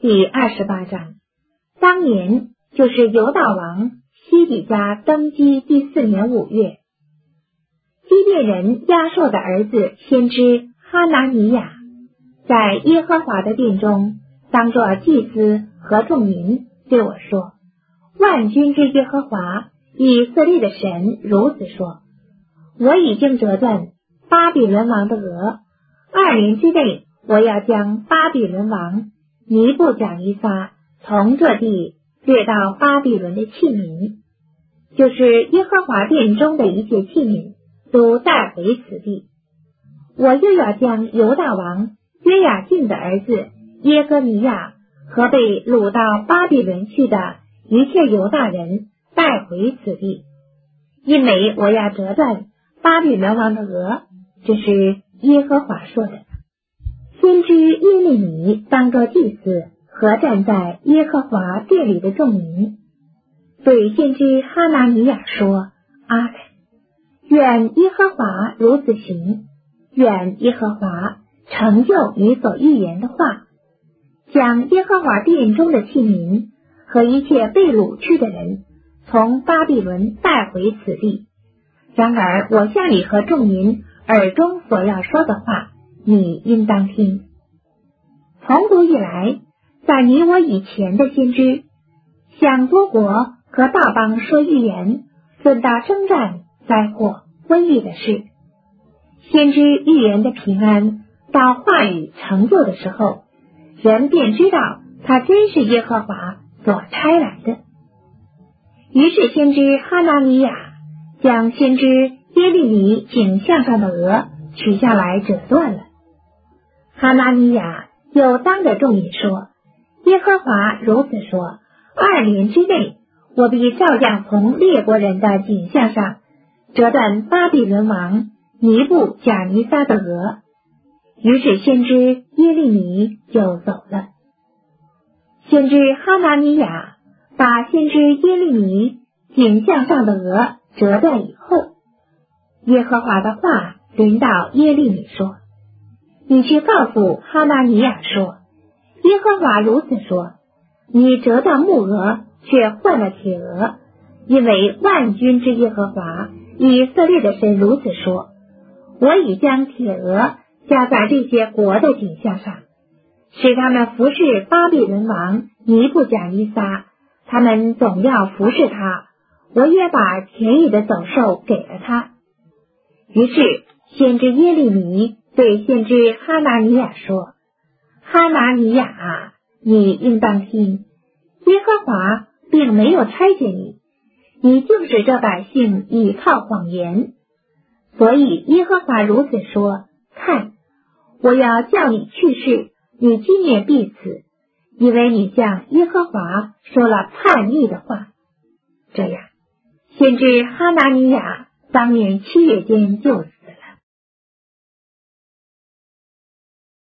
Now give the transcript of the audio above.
第28章。当年就是犹大王西底家登基第4年5月，基甸人亚硕的儿子先知哈拿尼亚，在耶和华的殿中当作祭司和众民对我说：万军之耶和华以色列的神如此说，我已经折断巴比伦王的额，2年之内我要将巴比伦王尼布甲尼撒从这地掠到巴比伦的器皿，就是耶和华殿中的一切器皿都带回此地。我又要将犹大王约雅敬的儿子耶哥尼亚和被掳到巴比伦去的一切犹大人带回此地，因为我要折断巴比伦王的额，这是耶和华说的。先知耶利米当作祭司和站在耶和华殿里的众民，对先知哈拿尼亚说：阿门。愿耶和华如此行，愿耶和华成就你所预言的话，将耶和华殿中的器皿和一切被掳去的人从巴比伦带回此地。然而我向你和众民耳中所要说的话，你应当听。从古以来，在你我以前的先知向多国和大邦说预言，论到征战、灾祸、瘟疫的事。先知预言的平安到话语成就的时候，人便知道他真是耶和华所差来的。于是先知哈拿尼亚将先知耶利米颈项上的额取下来折断了。哈拿尼亚又当着众民说：耶和华如此说，2年之内我必照样从列国人的颈项上折断巴比伦王尼布甲尼撒的额。于是先知耶利米就走了。先知哈拿尼亚把先知耶利米颈项上的额折断以后，耶和华的话临到耶利米说：你去告诉哈拿尼亚说，耶和华如此说，你折断木额却换了铁额，因为万军之耶和华以色列的神如此说，我已将铁额加在这些国的颈项上，使他们服侍巴比伦王尼布甲尼撒，他们总要服侍他，我也把田野的走兽给了他。于是先知耶利米对先知哈拿尼亚说：哈拿尼亚啊，你应当听，耶和华并没有差遣你，你就使这百姓倚靠谎言。所以耶和华如此说，看，我要叫你去世，你纪念必死，因为你向耶和华说了叛逆的话。这样，先知哈拿尼亚当年7月间就死